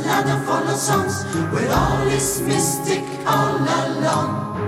land full of songs with all its mystic all along.